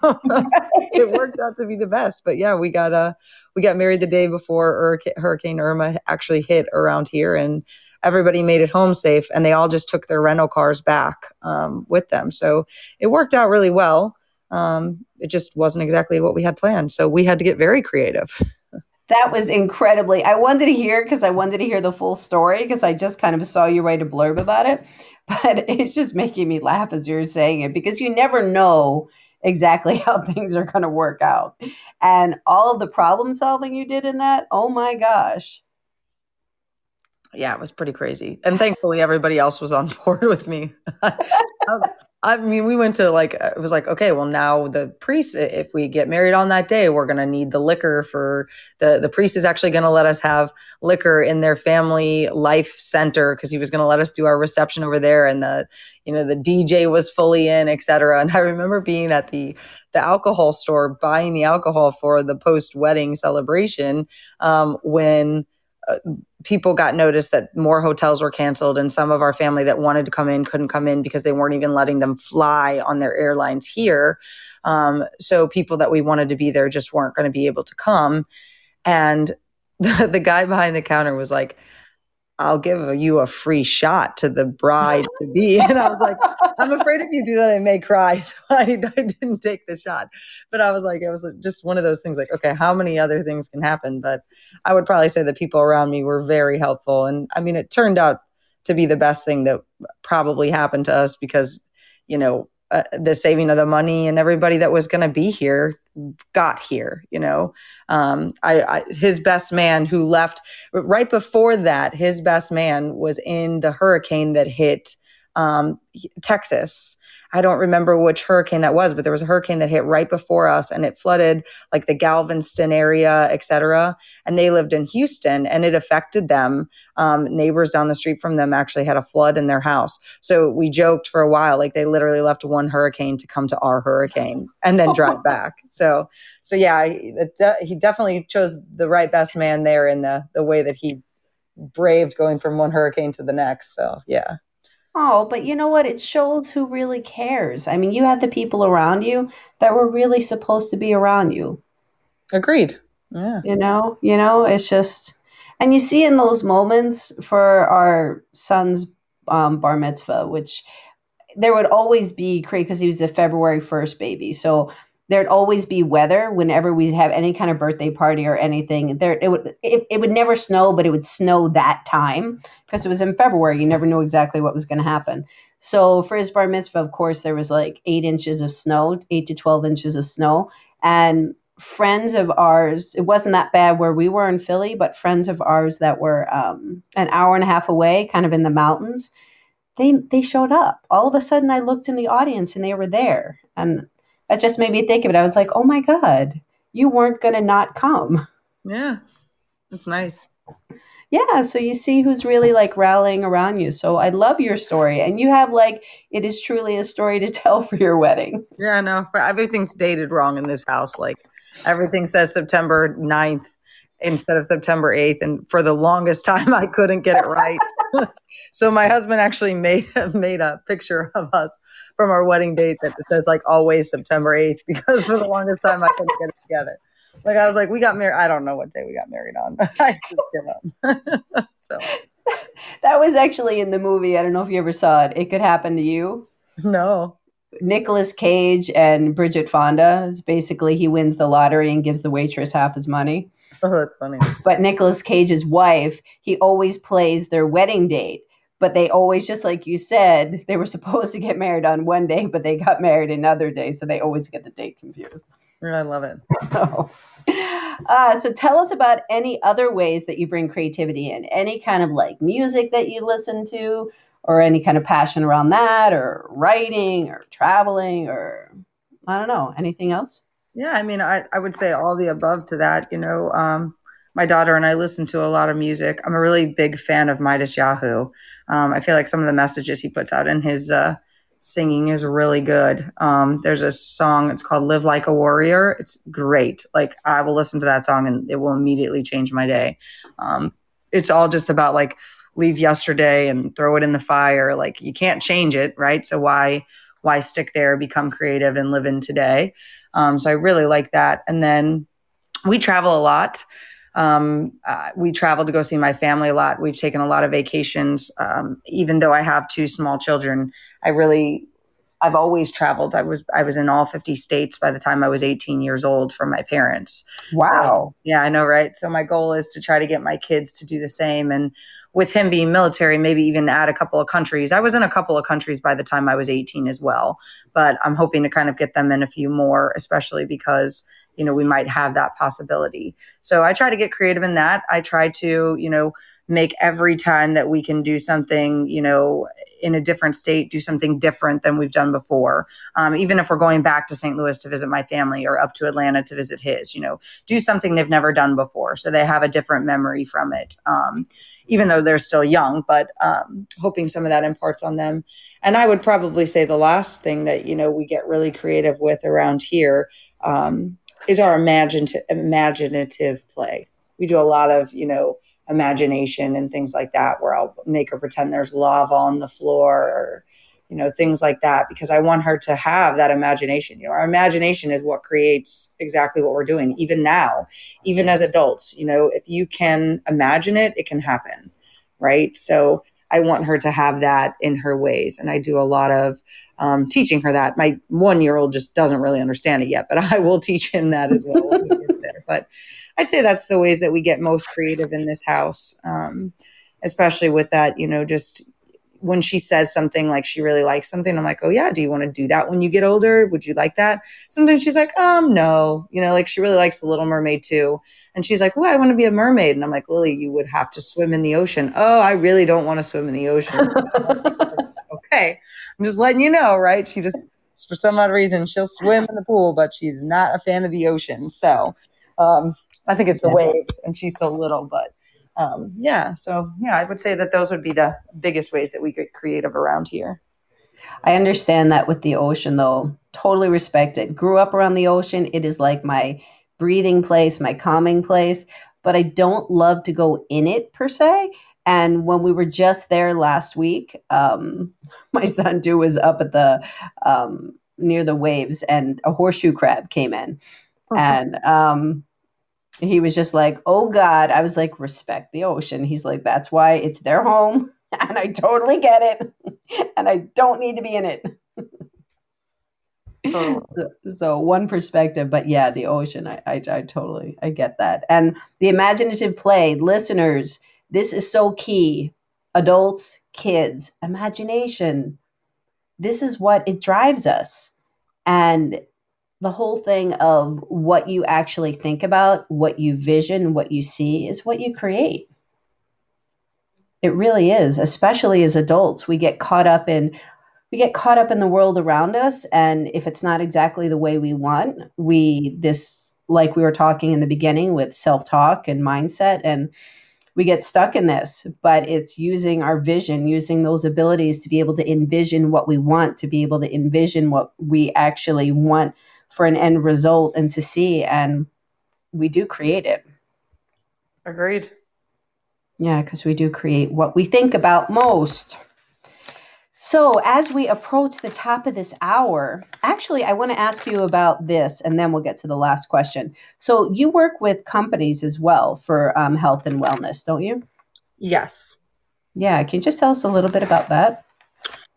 it worked out to be the best. But yeah, we got married the day before Hurricane Irma actually hit around here, and everybody made it home safe, and they all just took their rental cars back with them. So it worked out really well. It just wasn't exactly what we had planned. So we had to get very creative. That was incredibly, I wanted to hear the full story because I just kind of saw you write a blurb about it, but it's just making me laugh as you're saying it, because you never know exactly how things are going to work out. And all of the problem solving you did in that, oh my gosh. Yeah, it was pretty crazy. And thankfully, everybody else was on board with me. I mean, we went to it was like, okay, well, now the priest, if we get married on that day, we're going to need the liquor for the priest is actually going to let us have liquor in their family life center, because he was going to let us do our reception over there. And the DJ was fully in, et cetera. And I remember being at the alcohol store buying the alcohol for the post-wedding celebration when people got noticed that more hotels were canceled, and some of our family that wanted to come in couldn't come in because they weren't even letting them fly on their airlines here. So people that we wanted to be there just weren't going to be able to come. And the guy behind the counter was like, I'll give you a free shot to the bride to be. And I was like, I'm afraid if you do that, I may cry. So I didn't take the shot. But I was like, it was just one of those things like, okay, how many other things can happen? But I would probably say the people around me were very helpful. And I mean, it turned out to be the best thing that probably happened to us because, the saving of the money and everybody that was going to be here got here, his best man who left right before that, his best man was in the hurricane that hit Texas. I don't remember which hurricane that was, but there was a hurricane that hit right before us, and it flooded like the Galveston area, et cetera. And they lived in Houston, and it affected them. Neighbors down the street from them actually had a flood in their house. So we joked for a while, like they literally left one hurricane to come to our hurricane and then drive back. So yeah, he definitely chose the right best man there in the way that he braved going from one hurricane to the next. So yeah. Oh, but you know what? It shows who really cares. I mean, you had the people around you that were really supposed to be around you. Agreed. Yeah. It's just, and you see in those moments for our son's bar mitzvah, which there would always be crazy because he was a February 1st baby. So there'd always be weather whenever we'd have any kind of birthday party or anything. It would never snow, but it would snow that time because it was in February. You never knew exactly what was going to happen. So for his bar mitzvah, of course, there was like 8 inches of snow, 8 to 12 inches of snow. And friends of ours, it wasn't that bad where we were in Philly, but friends of ours that were an hour and a half away, kind of in the mountains, they showed up. All of a sudden, I looked in the audience and they were there. And that just made me think of it. I was like, oh my God, you weren't going to not come. Yeah, that's nice. Yeah, so you see who's really like rallying around you. So I love your story. And you have it is truly a story to tell for your wedding. Yeah, no, everything's dated wrong in this house. Like everything says September 9th instead of September 8th. And for the longest time, I couldn't get it right. So my husband actually made a picture of us from our wedding date that says like always September 8th, because for the longest time, I couldn't get it together. Like I was like, we got married. I don't know what day we got married on. I just give up. So that was actually in the movie. I don't know if you ever saw it. It Could Happen to You. No. Nicolas Cage and Bridget Fonda is basically he wins the lottery and gives the waitress half his money. Oh, that's funny. But Nicolas Cage's wife, he always plays their wedding date. but they always, just like you said, they were supposed to get married on one day, but they got married another day. So they always get the date confused. I love it. So tell us about any other ways that you bring creativity in, any kind of like music that you listen to, or any kind of passion around that, or writing or traveling, or I don't know, anything else? Yeah, I mean, I would say all the above to that. My daughter and I listen to a lot of music. I'm a really big fan of Midas Yahoo. I feel like some of the messages he puts out in his singing is really good. There's a song, it's called Live Like a Warrior. It's great. Like, I will listen to that song and it will immediately change my day. It's all just about like, leave yesterday and throw it in the fire. Like, you can't change it, right? So why stick there, become creative and live in today? So I really like that. And then we travel a lot. We travel to go see my family a lot. We've taken a lot of vacations. Even though I have two small children, I've always traveled. I was in all 50 states by the time I was 18 years old from my parents. Wow. So, yeah, I know, right? So my goal is to try to get my kids to do the same. And with him being military, maybe even add a couple of countries. I was in a couple of countries by the time I was 18 as well, but I'm hoping to kind of get them in a few more, especially because, we might have that possibility. So I try to get creative in that. I try to, make every time that we can do something, in a different state, do something different than we've done before. Even if we're going back to St. Louis to visit my family or up to Atlanta to visit his, do something they've never done before. So they have a different memory from it. Even though they're still young, but hoping some of that imparts on them. And I would probably say the last thing that, we get really creative with around here is our imaginative play. We do a lot of, imagination and things like that, where I'll make her pretend there's lava on the floor or, things like that, because I want her to have that imagination. Our imagination is what creates exactly what we're doing, even now, even as adults. If you can imagine it, it can happen, right? So I want her to have that in her ways. And I do a lot of teaching her that. My 1-year-old just doesn't really understand it yet, but I will teach him that as well when we get there. But I'd say that's the ways that we get most creative in this house, especially with that, just when she says something like she really likes something, I'm like, oh yeah, do you want to do that when you get older? Would you like that? Sometimes she's like, no, like she really likes The Little Mermaid too. And she's like, oh, I want to be a mermaid. And I'm like, Lily, you would have to swim in the ocean. Oh, I really don't want to swim in the ocean. Okay. I'm just letting you know, right? She just, for some odd reason, she'll swim in the pool, but she's not a fan of the ocean. So I think it's the waves and she's so little, but I would say that those would be the biggest ways that we get creative around here. I understand that with the ocean, though. Totally respect it. Grew up around the ocean. It is like my breathing place, my calming place, but I don't love to go in it per se. And when we were just there last week, my son too was up at the near the waves, and a horseshoe crab came in, and he was just like, oh God. I was like, respect the ocean. He's like, that's why it's their home. And I totally get it. And I don't need to be in it. So one perspective, but yeah, the ocean, I totally, I get that. And the imaginative play, listeners, this is so key. Adults, kids, imagination. This is what it drives us. And the whole thing of what you actually think about, what you vision, what you see is what you create. It really is, especially as adults. We get caught up in the world around us, and if it's not exactly the way we want, like we were talking in the beginning with self-talk and mindset, and we get stuck in this. But it's using our vision, using those abilities to be able to envision what we want, to be able to envision what we actually want for an end result and to see, and we do create it. Agreed. Yeah, because we do create what we think about most. So as we approach the top of this hour, actually, I want to ask you about this, and then we'll get to the last question. So you work with companies as well for health and wellness, don't you? Yes. Yeah. Can you just tell us a little bit about that?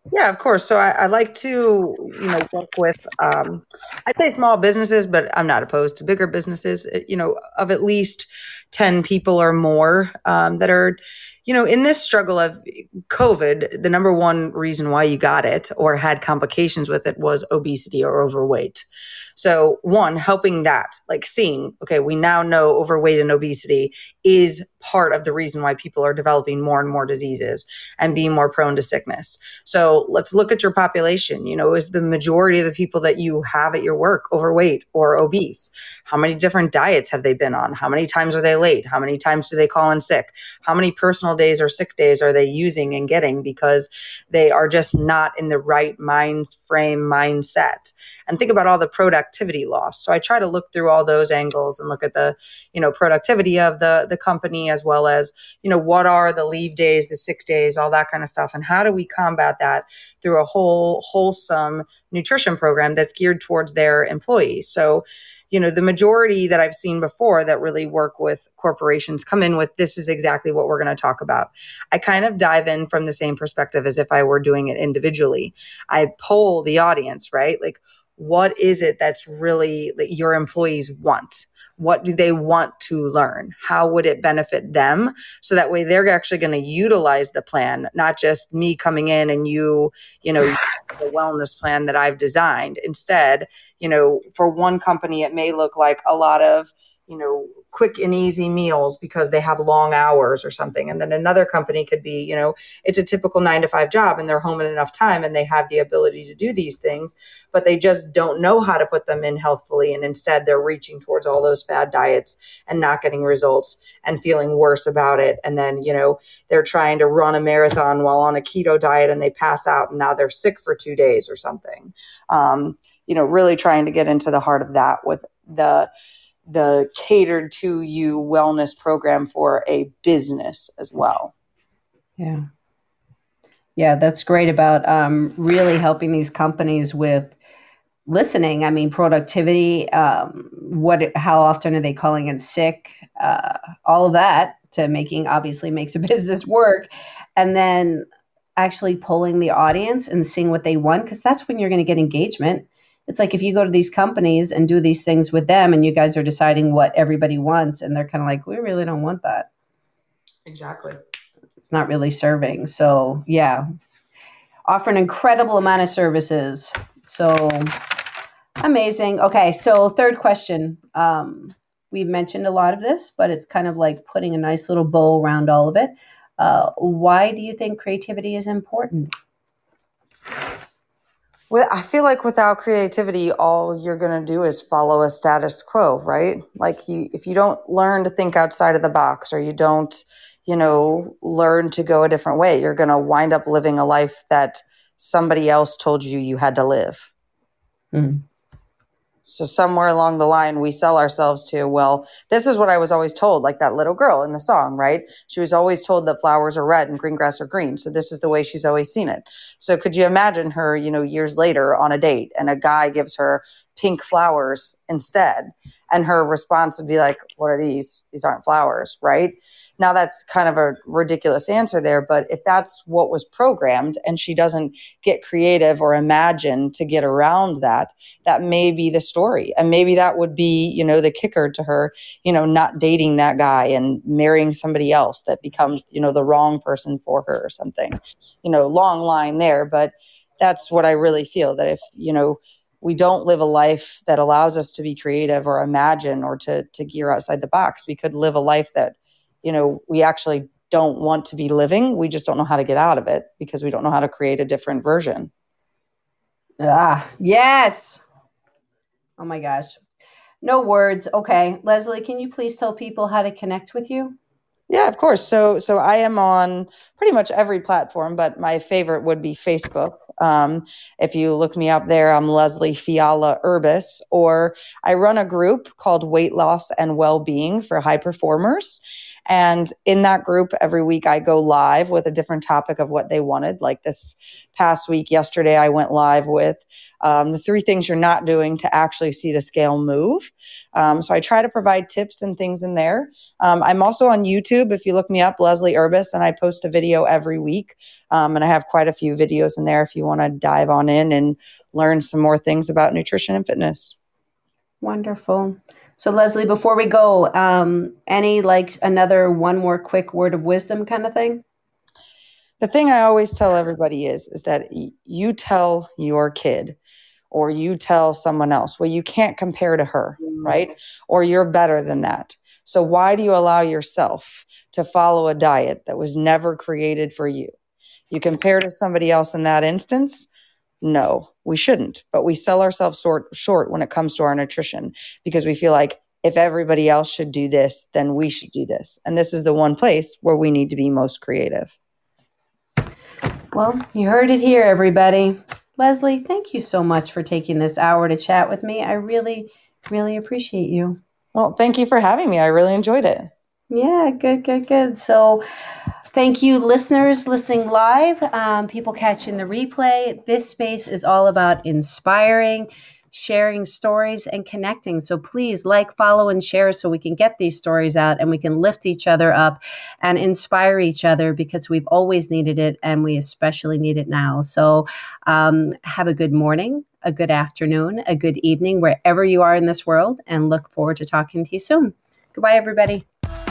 Yeah, of course. So I like to, work with, I'd say small businesses, but I'm not opposed to bigger businesses, of at least 10 people or more that are, in this struggle of COVID. The number one reason why you got it or had complications with it was obesity or overweight. So one, helping that, like seeing, okay, we now know overweight and obesity is part of the reason why people are developing more and more diseases and being more prone to sickness. So let's look at your population. Is the majority of the people that you have at your work overweight or obese? How many different diets have they been on? How many times are they late? How many times do they call in sick? How many personal days or sick days are they using and getting because they are just not in the right mind frame mindset? And think about all the productivity loss. So I try to look through all those angles and look at the, productivity of the company, as well as, what are the leave days, the sick days, all that kind of stuff. And how do we combat that through a wholesome nutrition program that's geared towards their employees? So, the majority that I've seen before that really work with corporations come in with, this is exactly what we're going to talk about. I kind of dive in from the same perspective as if I were doing it individually. I poll the audience, right? Like, what is it that's really that your employees want? What do they want to learn? How would it benefit them? So that way they're actually going to utilize the plan, not just me coming in and the wellness plan that I've designed. Instead, for one company, it may look like a lot of, quick and easy meals because they have long hours or something. And then another company could be, it's a typical 9 to 5 job and they're home in enough time and they have the ability to do these things, but they just don't know how to put them in healthfully. And instead they're reaching towards all those fad diets and not getting results and feeling worse about it. And then, they're trying to run a marathon while on a keto diet and they pass out and now they're sick for 2 days or something. Really trying to get into the heart of that with the catered to you wellness program for a business as well. Yeah. Yeah, that's great about really helping these companies with listening. I mean, productivity, how often are they calling in sick? All of that to obviously makes a business work. And then actually polling the audience and seeing what they want, because that's when you're going to get engagement. It's like if you go to these companies and do these things with them and you guys are deciding what everybody wants and they're kind of like, we really don't want that. Exactly. It's not really serving. So yeah, offer an incredible amount of services. So amazing. Okay. So third question. We've mentioned a lot of this, but it's kind of like putting a nice little bow around all of it. Why do you think creativity is important? Well, I feel like without creativity, all you're going to do is follow a status quo, right? Like if you don't learn to think outside of the box or you don't, learn to go a different way, you're going to wind up living a life that somebody else told you had to live. Mm. So somewhere along the line, we sell ourselves to, well, this is what I was always told, like that little girl in the song, right? She was always told that flowers are red and green grass are green. So this is the way she's always seen it. So could you imagine her, years later on a date and a guy gives her pink flowers instead? And her response would be like, what are these? These aren't flowers, right? Now that's kind of a ridiculous answer there, but if that's what was programmed and she doesn't get creative or imagine to get around that, that may be the story. And maybe that would be, the kicker to her, not dating that guy and marrying somebody else that becomes, the wrong person for her or something, long line there. But that's what I really feel, that if, we don't live a life that allows us to be creative or imagine or to gear outside the box, we could live a life that, we actually don't want to be living. We just don't know how to get out of it because we don't know how to create a different version. Ah, yes. Oh my gosh. No words. Okay. Leslie, can you please tell people how to connect with you? Yeah, of course. So I am on pretty much every platform, but my favorite would be Facebook. If you look me up there, I'm Leslie Fiala Urbis, or I run a group called Weight Loss and Wellbeing for High Performers. And in that group, every week I go live with a different topic of what they wanted. Like this past week, yesterday, I went live with the 3 things you're not doing to actually see the scale move. So I try to provide tips and things in there. I'm also on YouTube. If you look me up, Leslie Urbis, and I post a video every week. And I have quite a few videos in there if you want to dive on in and learn some more things about nutrition and fitness. Wonderful. So Leslie, before we go, any another one more quick word of wisdom kind of thing? The thing I always tell everybody is that you tell your kid or you tell someone else, well, you can't compare to her, right? Or you're better than that. So why do you allow yourself to follow a diet that was never created for you? You compare to somebody else in that instance? No, we shouldn't. But we sell ourselves short when it comes to our nutrition because we feel like if everybody else should do this, then we should do this. And this is the one place where we need to be most creative. Well, you heard it here, everybody. Leslie, thank you so much for taking this hour to chat with me. I really, really appreciate you. Well, thank you for having me. I really enjoyed it. Yeah, good. So thank you, listeners listening live, people catching the replay. This space is all about inspiring, sharing stories, and connecting. So please follow, and share so we can get these stories out and we can lift each other up and inspire each other because we've always needed it and we especially need it now. So have a good morning, a good afternoon, a good evening, wherever you are in this world, and look forward to talking to you soon. Goodbye, everybody.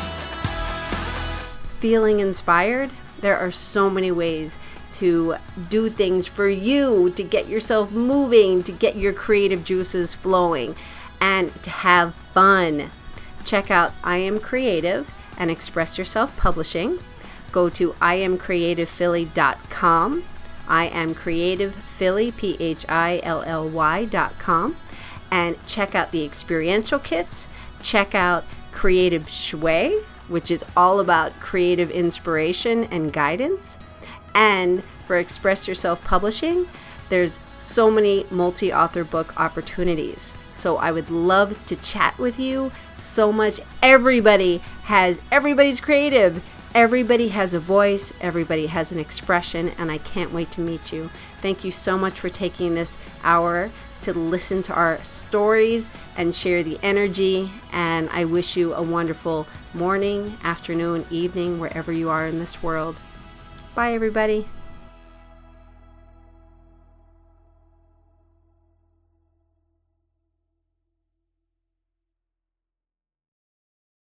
Feeling inspired? There are so many ways to do things for you, to get yourself moving, to get your creative juices flowing, and to have fun. Check out I Am Creative and Express Yourself Publishing. Go to iamcreativephilly.com, iamcreativephilly, PHILLY.com, and check out the experiential kits. Check out Creative Shui, which is all about creative inspiration and guidance. And for Express Yourself Publishing, there's so many multi-author book opportunities. So I would love to chat with you so much. Everybody's creative. Everybody has a voice. Everybody has an expression. And I can't wait to meet you. Thank you so much for taking this hour to listen to our stories and share the energy. And I wish you a wonderful morning, afternoon, evening, wherever you are in this world. Bye, everybody.